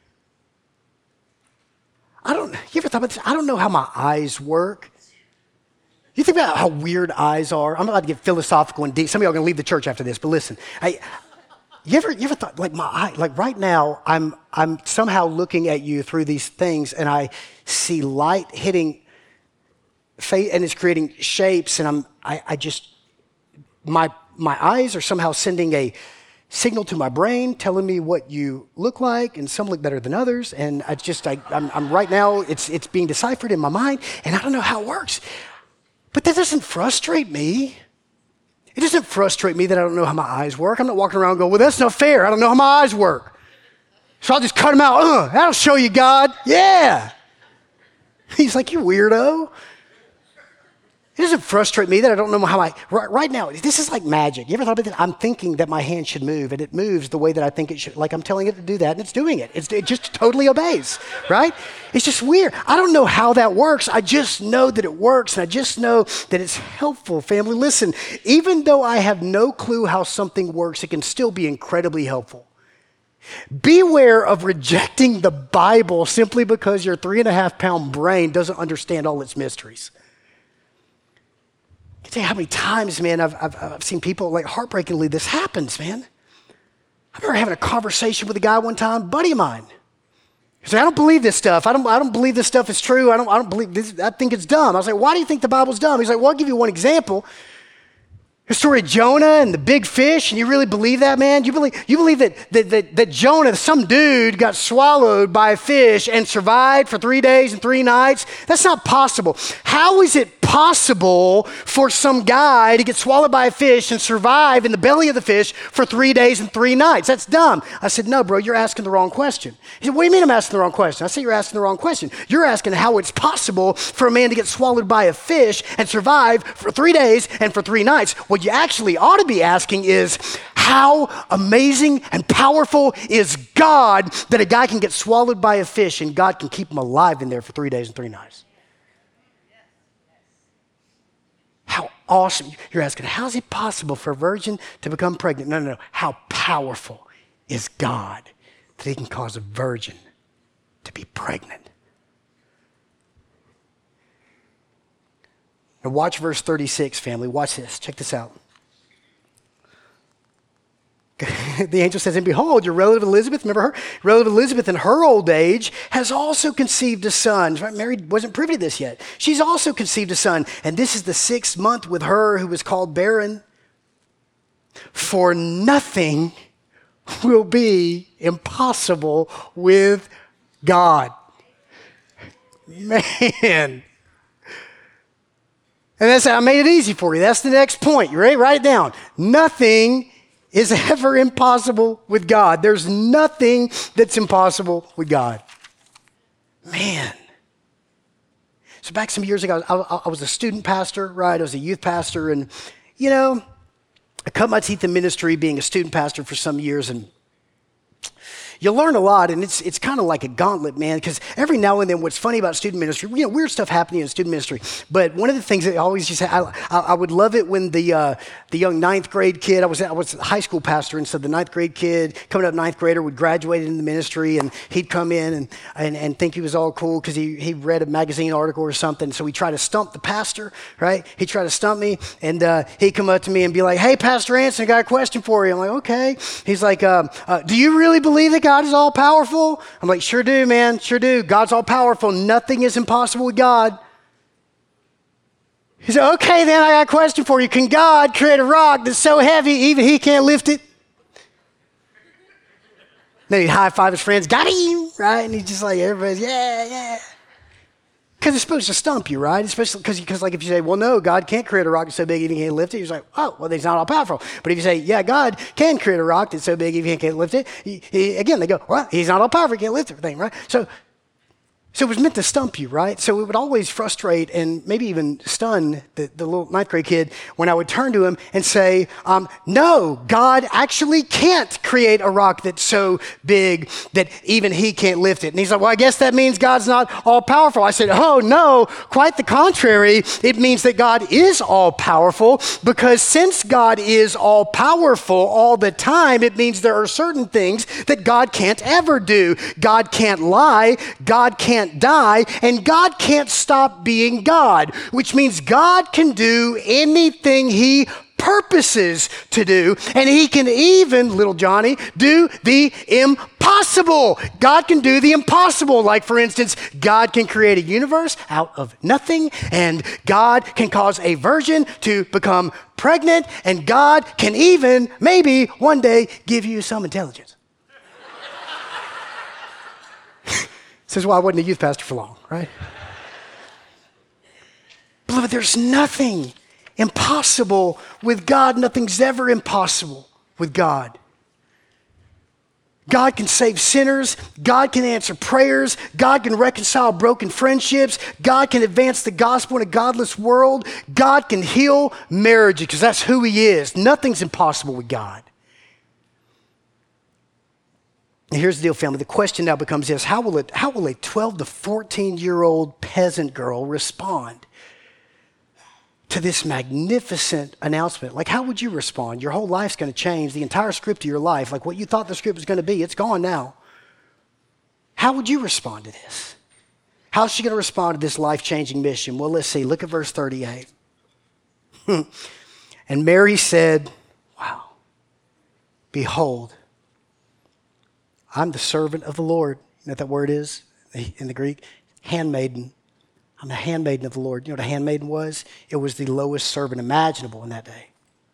You ever thought about this? I don't know how my eyes work. You think about how weird eyes are? I'm about to get philosophical and deep. Some of y'all are going to leave the church after this, but listen. You ever thought, like my eye, like right now, I'm somehow looking at you through these things and I see light hitting and it's creating shapes and my eyes are somehow sending a signal to my brain telling me what you look like, and some look better than others, and I'm right now, it's being deciphered in my mind, and I don't know how it works. But that doesn't frustrate me. It doesn't frustrate me that I don't know how my eyes work. I'm not walking around going, well, that's not fair. I don't know how my eyes work. So I'll just cut them out. That'll show you, God. Yeah. He's like, you weirdo. It doesn't frustrate me that I don't know how right now, this is like magic. You ever thought about that? I'm thinking that my hand should move, and it moves the way that I think it should. Like I'm telling it to do that, and it's doing it. It just totally obeys, right? It's just weird. I don't know how that works. I just know that it works, and I just know that it's helpful. Family, listen, even though I have no clue how something works, it can still be incredibly helpful. Beware of rejecting the Bible simply because your 3.5-pound brain doesn't understand all its mysteries. I can tell you how many times, man, I've seen people, like heartbreakingly, this happens, man. I remember having a conversation with a guy one time, a buddy of mine. He said, I don't believe this stuff. I don't believe this stuff is true. I don't believe this. I think it's dumb. I was like, why do you think the Bible's dumb? He's like, well, I'll give you one example. The story of Jonah and the big fish, and you really believe that, man? You believe that Jonah, some dude, got swallowed by a fish and survived for 3 days and 3 nights? That's not possible. How is it possible for some guy to get swallowed by a fish and survive in the belly of the fish for 3 days and 3 nights? That's dumb. I said, no, bro, you're asking the wrong question. He said, what do you mean I'm asking the wrong question? I said, you're asking the wrong question. You're asking how it's possible for a man to get swallowed by a fish and survive for 3 days and for 3 nights. What you actually ought to be asking is, how amazing and powerful is God that a guy can get swallowed by a fish and God can keep him alive in there for 3 days and 3 nights? How awesome. You're asking, how is it possible for a virgin to become pregnant? No. How powerful is God that he can cause a virgin to be pregnant? Now watch verse 36, family. Watch this. Check this out. The angel says, and behold, your relative Elizabeth, remember her? Relative Elizabeth in her old age has also conceived a son. Mary wasn't privy to this yet. She's also conceived a son. And this is the 6th month with her who was called barren. For nothing will be impossible with God. Man. And I made it easy for you. That's the next point. You ready? Write it down. Nothing is ever impossible with God. There's nothing that's impossible with God. Man. So back some years ago, I was a student pastor, right? I was a youth pastor, and, I cut my teeth in ministry being a student pastor for some years, and you learn a lot, and it's kind of like a gauntlet, man, because every now and then what's funny about student ministry, weird stuff happening in student ministry, but one of the things that I always just I would love it when the young 9th grade kid, I was a high school pastor, and so the 9th grade kid, coming up 9th grader, would graduate into the ministry, and he'd come in and think he was all cool because he read a magazine article or something, so he tried to stump the pastor, right? He tried to stump me, and he'd come up to me and be like, hey, Pastor Anson, I got a question for you. I'm like, okay. He's like, do you really believe that God is all powerful? I'm like, sure do, man, sure do. God's all powerful. Nothing is impossible with God. He said, okay, then I got a question for you. Can God create a rock that's so heavy even he can't lift it? Then he'd high five his friends, got him, right? And he's just like, everybody's, yeah. Because it's supposed to stump you, right? Especially because like if you say, well, no, God can't create a rock that's so big even he can't lift it, he's like, oh, well, he's not all powerful. But if you say, yeah, God can create a rock that's so big even he can't lift it, again, they go, well, he's not all powerful, he can't lift everything, right? So So it was meant to stump you, right? So it would always frustrate and maybe even stun the little ninth grade kid when I would turn to him and say, no, God actually can't create a rock that's so big that even he can't lift it. And he's like, well, I guess that means God's not all powerful. I said, oh, no, quite the contrary. It means that God is all powerful, because since God is all powerful all the time, it means there are certain things that God can't ever do. God can't lie. God can't die, and God can't stop being God, which means God can do anything he purposes to do, and he can even, little Johnny, do the impossible. God can do the impossible. Like, for instance, God can create a universe out of nothing, and God can cause a virgin to become pregnant, and God can even, maybe one day, give you some intelligence. This is why I wasn't a youth pastor for long, right? Beloved, there's nothing impossible with God. Nothing's ever impossible with God. God can save sinners. God can answer prayers. God can reconcile broken friendships. God can advance the gospel in a godless world. God can heal marriages, because that's who he is. Nothing's impossible with God. And here's the deal, family. The question now becomes this: how will a 12 to 14-year-old peasant girl respond to this magnificent announcement? Like, how would you respond? Your whole life's going to change. The entire script of your life, like what you thought the script was going to be, it's gone now. How would you respond to this? How's she going to respond to this life-changing mission? Well, let's see. Look at verse 38. And Mary said, wow, behold, I'm the servant of the Lord. You know what that word is in the Greek? Handmaiden. I'm the handmaiden of the Lord. You know what a handmaiden was? It was the lowest servant imaginable in that day.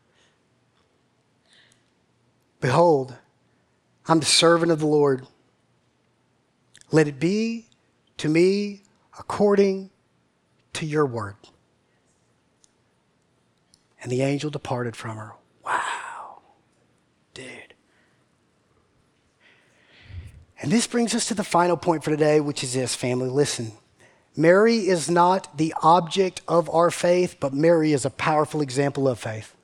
Behold, I'm the servant of the Lord. Let it be to me according to your word. And the angel departed from her. Wow, dude. And this brings us to the final point for today, which is this, family. Listen, Mary is not the object of our faith, but Mary is a powerful example of faith.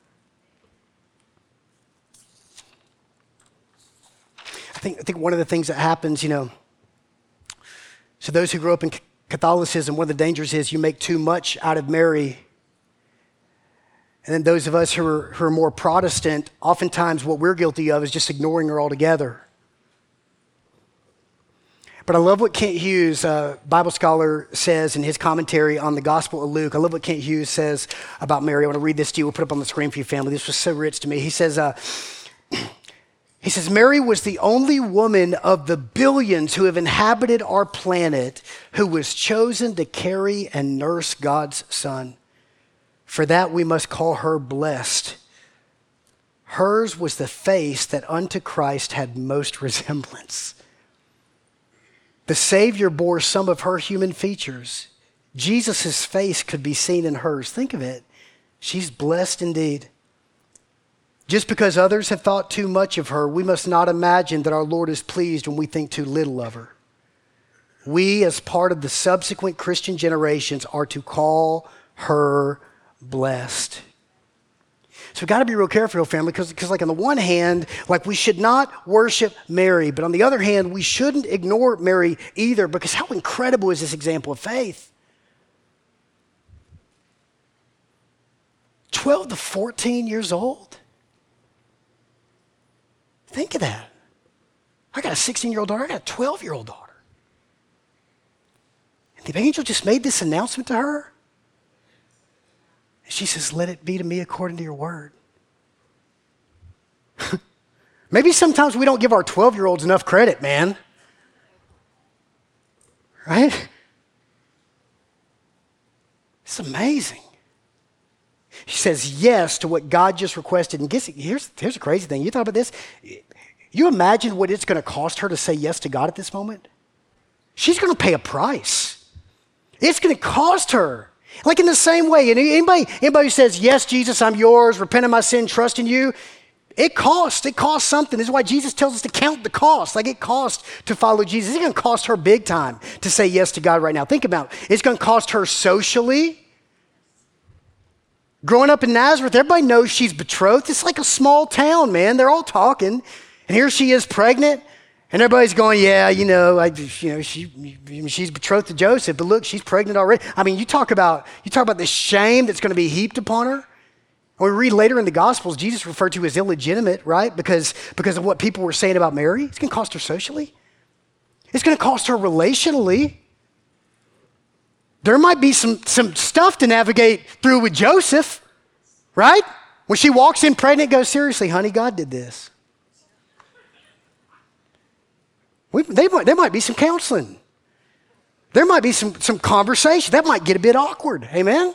I think one of the things that happens, so those who grew up in Catholicism, one of the dangers is you make too much out of Mary. And then those of us who are more Protestant, oftentimes what we're guilty of is just ignoring her altogether. But I love what Kent Hughes, a Bible scholar, says in his commentary on the Gospel of Luke. I love what Kent Hughes says about Mary. I want to read this to you. We'll put it up on the screen for you, family. This was so rich to me. He says, Mary was the only woman of the billions who have inhabited our planet who was chosen to carry and nurse God's Son. For that we must call her blessed. Hers was the face that unto Christ had most resemblance. The Savior bore some of her human features. Jesus' face could be seen in hers. Think of it. She's blessed indeed. Just because others have thought too much of her, we must not imagine that our Lord is pleased when we think too little of her. We, as part of the subsequent Christian generations, are to call her blessed. So we've got to be real careful, family, because like on the one hand, like we should not worship Mary, but on the other hand, we shouldn't ignore Mary either, because how incredible is this example of faith? 12 to 14 years old? Think of that. I got a 16-year-old daughter, I got a 12-year-old daughter. And the angel just made this announcement to her. She says, let it be to me according to your word. Maybe sometimes we don't give our 12-year-olds enough credit, man. Right? It's amazing. She says yes to what God just requested. And here's a crazy thing. You thought about this? You imagine what it's going to cost her to say yes to God at this moment? She's going to pay a price. It's going to cost her. Like in the same way, anybody who says, yes, Jesus, I'm yours, repent of my sin, trust in you, It costs something. This is why Jesus tells us to count the cost. Like it costs to follow Jesus. It's going to cost her big time to say yes to God right now. Think about it. It's going to cost her socially. Growing up in Nazareth, everybody knows she's betrothed. It's like a small town, man. They're all talking. And here she is pregnant. And everybody's going, yeah, she's betrothed to Joseph, but look, she's pregnant already. I mean, you talk about the shame that's going to be heaped upon her. When we read later in the Gospels, Jesus referred to as illegitimate, right? Because of what people were saying about Mary. It's going to cost her socially. It's going to cost her relationally. There might be some stuff to navigate through with Joseph, right? When she walks in pregnant, goes, seriously, honey, God did this. There might be some counseling. There might be some conversation. That might get a bit awkward. Amen?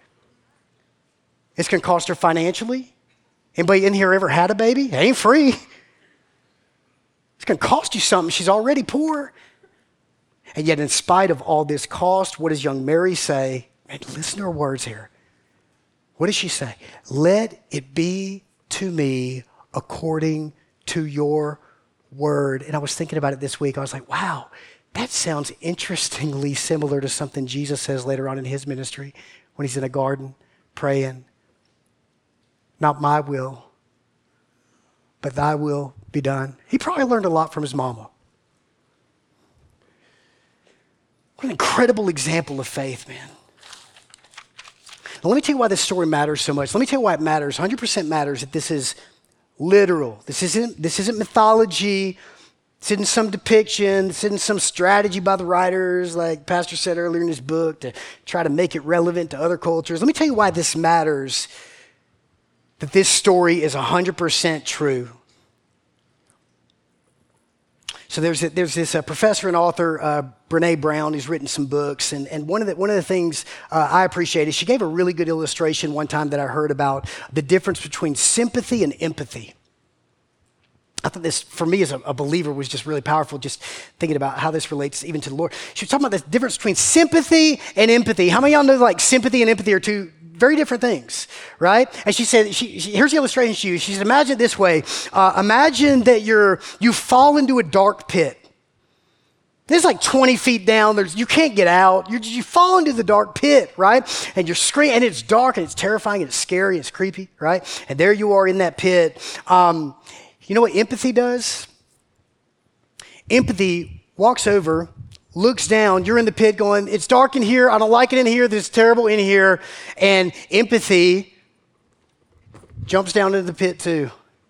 It's going to cost her financially. Anybody in here ever had a baby? It ain't free. It's going to cost you something. She's already poor. And yet in spite of all this cost, what does young Mary say? Man, listen to her words here. What does she say? Let it be to me according to your word. And I was thinking about it this week. I was like, wow, that sounds interestingly similar to something Jesus says later on in his ministry when he's in a garden praying. Not my will, but thy will be done. He probably learned a lot from his mama. What an incredible example of faith, man. Now, let me tell you why this story matters so much. Let me tell you why it matters. 100% matters that this is literal. This isn't mythology. This isn't some depiction. This isn't some strategy by the writers, like Pastor said earlier in his book, to try to make it relevant to other cultures. Let me tell you why this matters, that this story is 100% true. So there's this professor and author, Brené Brown, who's written some books. And one of the things I appreciate is she gave a really good illustration one time that I heard about the difference between sympathy and empathy. I thought this, for me as a believer, was just really powerful, just thinking about how this relates even to the Lord. She was talking about the difference between sympathy and empathy. How many of y'all know like sympathy and empathy are two very different things, right? And she said, here's the illustration she used. She said, imagine it this way. Imagine that you fall into a dark pit. It's like 20 feet down. You can't get out. You fall into the dark pit, right? And you're screaming, and it's dark, and it's terrifying, and it's scary, and it's creepy, right? And there you are in that pit. You know what empathy does? Empathy walks over, looks down. You're in the pit going, it's dark in here. I don't like it in here. This is terrible in here. And empathy jumps down into the pit too.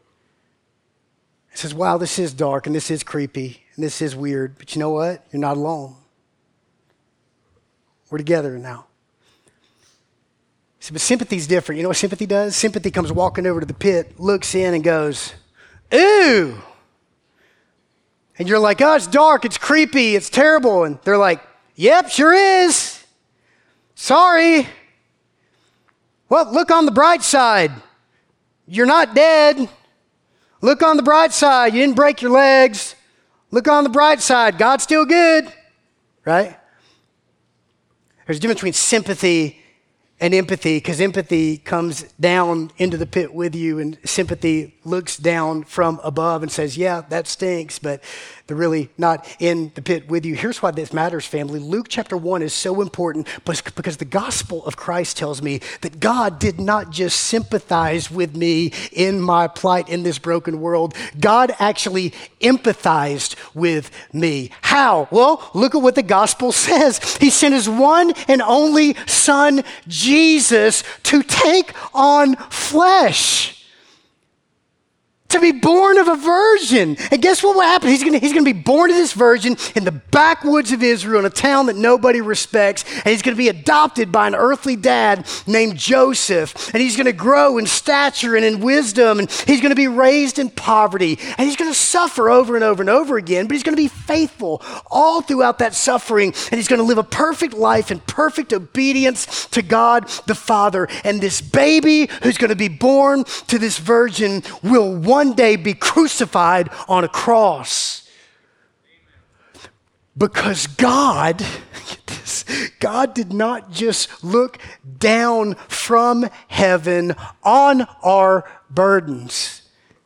It says, wow, this is dark, and this is creepy. And this is weird, but you know what? You're not alone. We're together now. So, but sympathy's different. You know what sympathy does? Sympathy comes walking over to the pit, looks in and goes, ooh. And you're like, oh, it's dark, it's creepy, it's terrible. And they're like, yep, sure is. Sorry. Well, look on the bright side. You're not dead. Look on the bright side. You didn't break your legs. Look on the bright side. God's still good, right? There's a difference between sympathy and empathy, because empathy comes down into the pit with you, and sympathy looks down from above and says, yeah, that stinks, but they're really not in the pit with you. Here's why this matters, family. Luke chapter 1 is so important because the gospel of Christ tells me that God did not just sympathize with me in my plight in this broken world. God actually empathized with me. How? Well, look at what the gospel says. He sent his one and only son, Jesus, to take on flesh, to be born of a virgin. And guess what will happen? He's going to be born to this virgin in the backwoods of Israel, in a town that nobody respects. And he's going to be adopted by an earthly dad named Joseph. And he's going to grow in stature and in wisdom. And he's going to be raised in poverty. And he's going to suffer over and over and over again. But he's going to be faithful all throughout that suffering. And he's going to live a perfect life in perfect obedience to God the Father. And this baby who's going to be born to this virgin will one day be crucified on a cross. Because God, get this, God did not just look down from heaven on our burdens.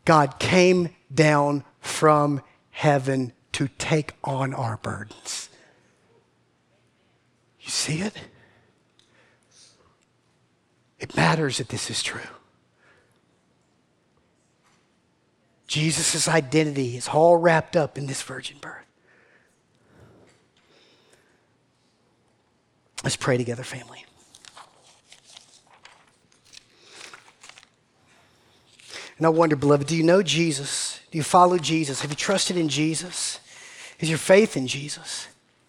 God came down from heaven to take on our burdens. You see it? It matters that this is true. Jesus' identity is all wrapped up in this virgin birth. Let's pray together, family. And I wonder, beloved, do you know Jesus? Do you follow Jesus? Have you trusted in Jesus? Is your faith in Jesus?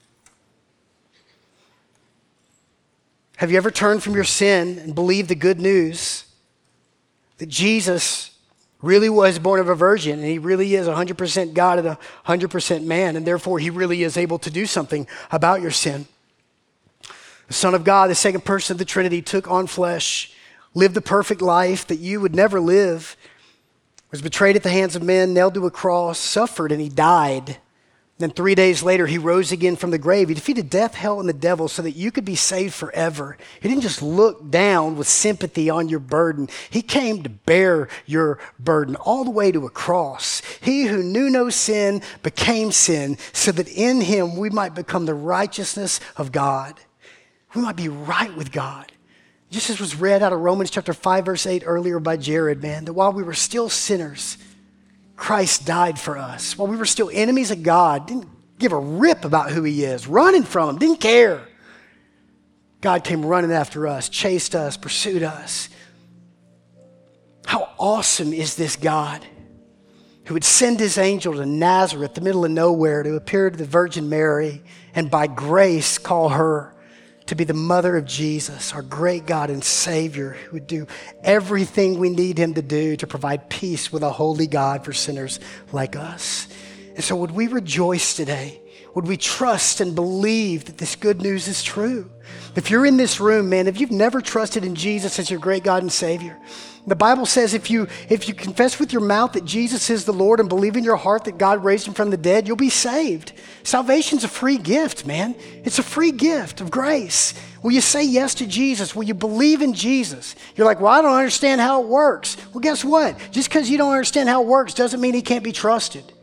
Have you ever turned from your sin and believed the good news that Jesus really was born of a virgin and he really is 100% God and 100% man, and therefore he really is able to do something about your sin? The Son of God, the second person of the Trinity, took on flesh, lived the perfect life that you would never live, was betrayed at the hands of men, nailed to a cross, suffered, and he died. Then 3 days later, he rose again from the grave. He defeated death, hell, and the devil so that you could be saved forever. He didn't just look down with sympathy on your burden. He came to bear your burden all the way to a cross. He who knew no sin became sin so that in him we might become the righteousness of God. We might be right with God. Just as was read out of Romans chapter 5, verse 8 earlier by Jared, man, that while we were still sinners, Christ died for us. While we were still enemies of God, didn't give a rip about who he is, running from him, didn't care. God came running after us, chased us, pursued us. How awesome is this God who would send his angel to Nazareth, the middle of nowhere, to appear to the Virgin Mary and by grace call her to be the mother of Jesus, our great God and Savior, who would do everything we need him to do to provide peace with a holy God for sinners like us. And so would we rejoice today? Would we trust and believe that this good news is true? If you're in this room, man, if you've never trusted in Jesus as your great God and Savior, the Bible says if you confess with your mouth that Jesus is the Lord and believe in your heart that God raised him from the dead, you'll be saved. Salvation's a free gift, man. It's a free gift of grace. Will you say yes to Jesus? Will you believe in Jesus? You're like, well, I don't understand how it works. Well, guess what? Just because you don't understand how it works doesn't mean he can't be trusted.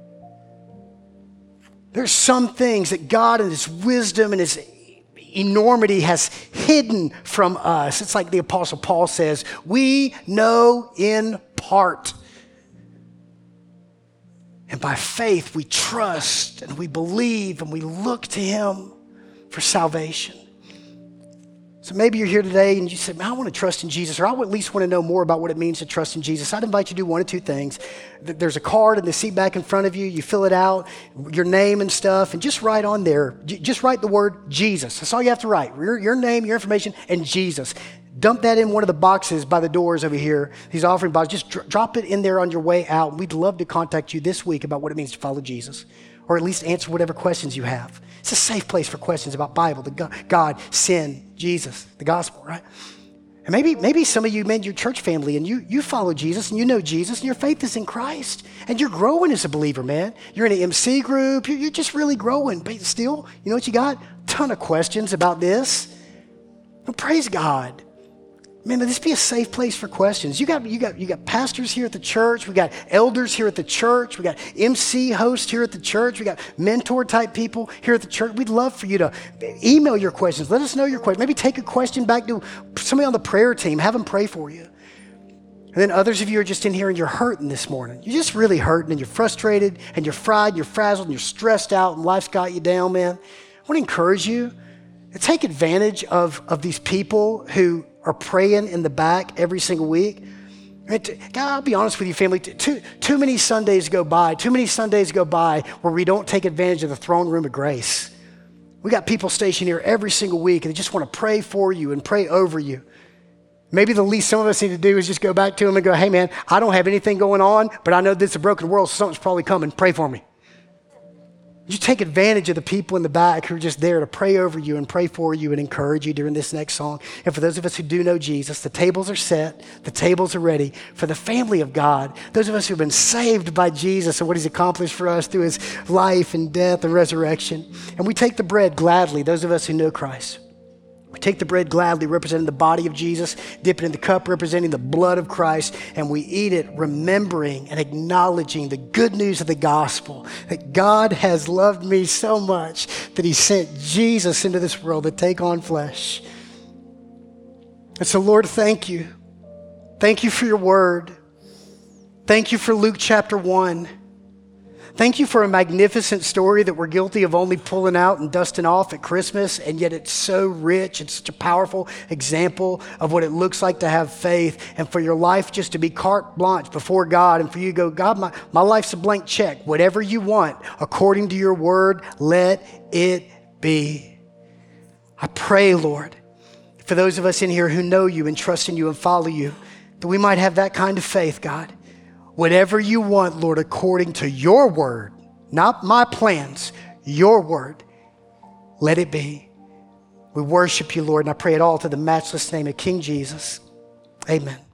There's some things that God in his wisdom and his enormity has hidden from us. It's like the Apostle Paul says, we know in part. And by faith, we trust and we believe and we look to him for salvation. So maybe you're here today and you say, man, I want to trust in Jesus, or I at least want to know more about what it means to trust in Jesus. I'd invite you to do one of two things. There's a card in the seat back in front of you. You fill it out, your name and stuff, and just write on there. Just write the word Jesus. That's all you have to write. Your name, your information, and Jesus. Dump that in one of the boxes by the doors over here, these offering boxes. Just drop it in there on your way out. We'd love to contact you this week about what it means to follow Jesus, or at least answer whatever questions you have. It's a safe place for questions about Bible, God, sin, Jesus, the gospel, right? And maybe some of you made your church family and you follow Jesus and you know Jesus and your faith is in Christ and you're growing as a believer, man. You're in an MC group. You're just really growing. But still, you know what you got? A ton of questions about this. Well, praise God. Man, let this be a safe place for questions. You got pastors here at the church. We got elders here at the church. We got MC hosts here at the church. We got mentor type people here at the church. We'd love for you to email your questions. Let us know your questions. Maybe take a question back to somebody on the prayer team. Have them pray for you. And then others of you are just in here and you're hurting this morning. You're just really hurting and you're frustrated and you're fried, and you're frazzled and you're stressed out and life's got you down, man. I want to encourage you to take advantage of these people who are praying in the back every single week. God, I'll be honest with you, family. Too many Sundays go by where we don't take advantage of the throne room of grace. We got people stationed here every single week and they just want to pray for you and pray over you. Maybe the least some of us need to do is just go back to them and go, hey man, I don't have anything going on, but I know this is a broken world, so something's probably coming. Pray for me. You take advantage of the people in the back who are just there to pray over you and pray for you and encourage you during this next song. And for those of us who do know Jesus, the tables are set, the tables are ready for the family of God. Those of us who have been saved by Jesus and what he's accomplished for us through his life and death and resurrection. And we take the bread gladly, those of us who know Christ. We Take the bread gladly, representing the body of Jesus, dip it in the cup, representing the blood of Christ, and we eat it remembering and acknowledging the good news of the gospel, that God has loved me so much that he sent Jesus into this world to take on flesh. And so, Lord, thank you. Thank you for your word. Thank you for Luke chapter 1. Thank you for a magnificent story that we're guilty of only pulling out and dusting off at Christmas, and yet it's so rich. It's such a powerful example of what it looks like to have faith, and for your life just to be carte blanche before God, and for you to go, God, my life's a blank check. Whatever you want, according to your word, let it be. I pray, Lord, for those of us in here who know you and trust in you and follow you, that we might have that kind of faith, God. Whatever you want, Lord, according to your word, not my plans, your word, let it be. We worship you, Lord, and I pray it all to the matchless name of King Jesus. Amen.